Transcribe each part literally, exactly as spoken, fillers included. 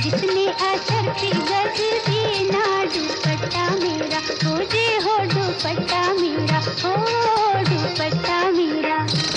जिसने आचर पे गज देना दुपट्टा मेरा, हो जे हो दुपट्टा मेरा, हो दुपट्टा मेरा।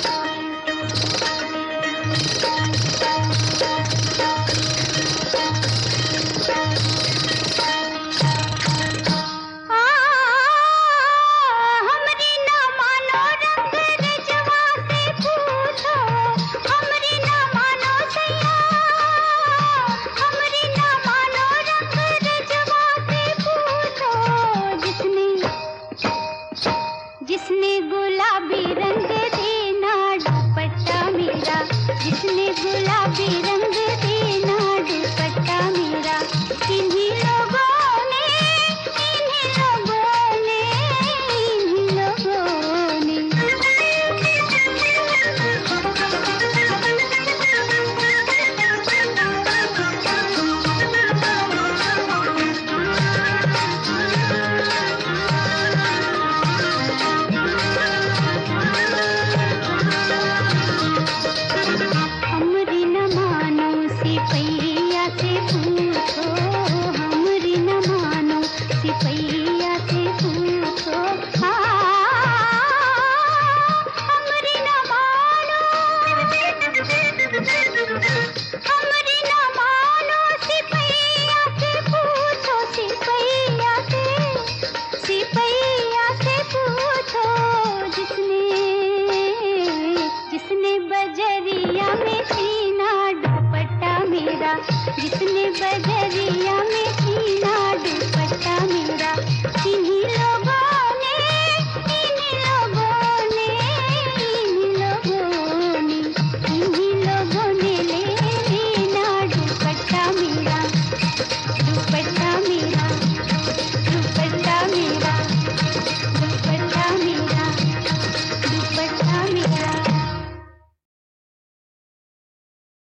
जिसने गुलाबी रंग देना दुपट्टा मेरा, जिसने गुलाबी रंग देना दुपट्टा मेरा। इन्हीं लोगों ने, इन्हीं लोगों ने, इन्हीं लोगों ने। सिपैया से पूछो, हमरी न मानो, सिपैया से पूछो, हमरी न मानो, हमरी न मानो, सिपैया से पूछो, सिपैया से, सिपैया से पूछो। जिसने, जिसने बजरिया में सीना दुपट्टा मेरा, जिसने बजरिया में